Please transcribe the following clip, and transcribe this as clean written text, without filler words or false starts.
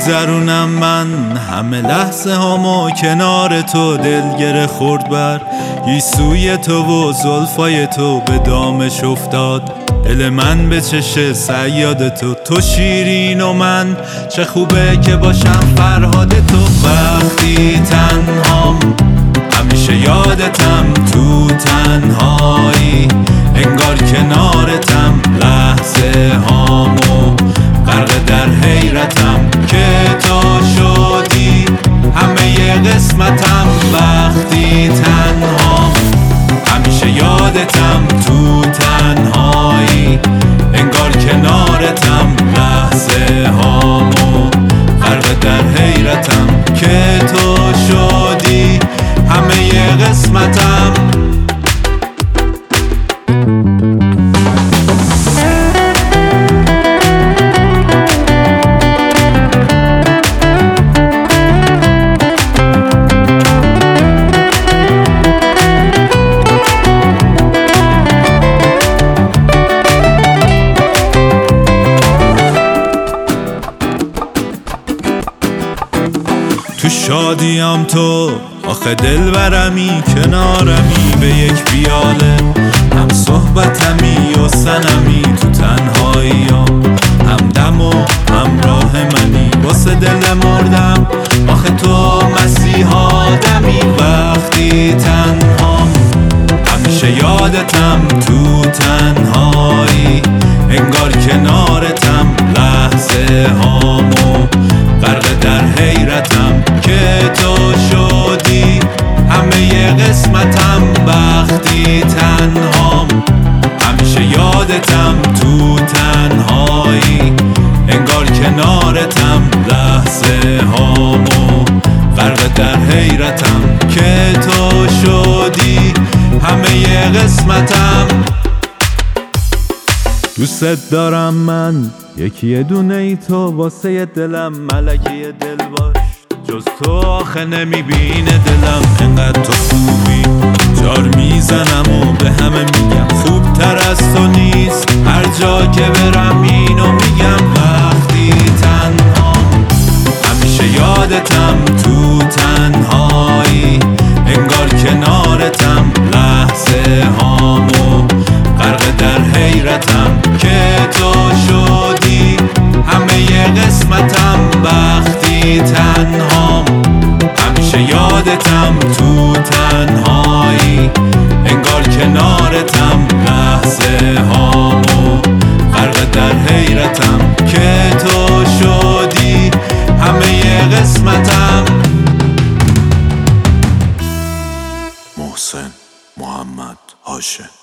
میگذرونم من همه لحظه هامو کنار تو، دلگره خورد بر گیسوی تو و زلفای تو به دامش افتاد دل من به چش صیاد تو. تو شیرین و من چه خوبه که باشم فرهاد تو. وقتی تنهام همیشه یادتم، تو تنهایی انگار کنارتم، لحظه هامو غرق در حیرتم که تو شدی همه قسمتم. وقتی تنهام همیشه یادتم، تو تنهایی انگار کنارتم، لحظه هامو غرق در حیرتم که تو شدی همه قسمتم. تو شادیم تو آخه دلبرمی، کنارمی به یک پیاله، هم صحبتمی و سنمی، تو تنهاییام همدم و همراه منی. واسه دل مردم آخه تو مسیحا دمی. وقتی تنهام همیشه یادتم، تو تنهایی انگار کنارتم، لحظه هامو غرق در حیرتم که تو شدی همه قسمتم. وقتی تنهام همیشه یادتم، تو تنهایی انگار کنارتم، لحظه هامو غرق در حیرتم که تو شدی همه قسمتم. دوست دارم من یکی دونه ای تو، واسه دلم ملکه دل باش، جز تو آخه نمیبینه دلم. انقدر تو خوبی جار میزنم و به همه میگم خوب تر از تو نیست، هر جا که برم اینو میگم. وقتی تنهام همیشه یادتم، تو تنهایی انگار کنارتم، لحظه هامو غرق در حیرتم که تو شدی همه قسمتم. وقتی تنهام همیشه یادتم، تو تنهایی انگار کنارتم، لحظه هامو غرق در حیرتم که تو شدی همه قسمتم. محسن محمد هاشم.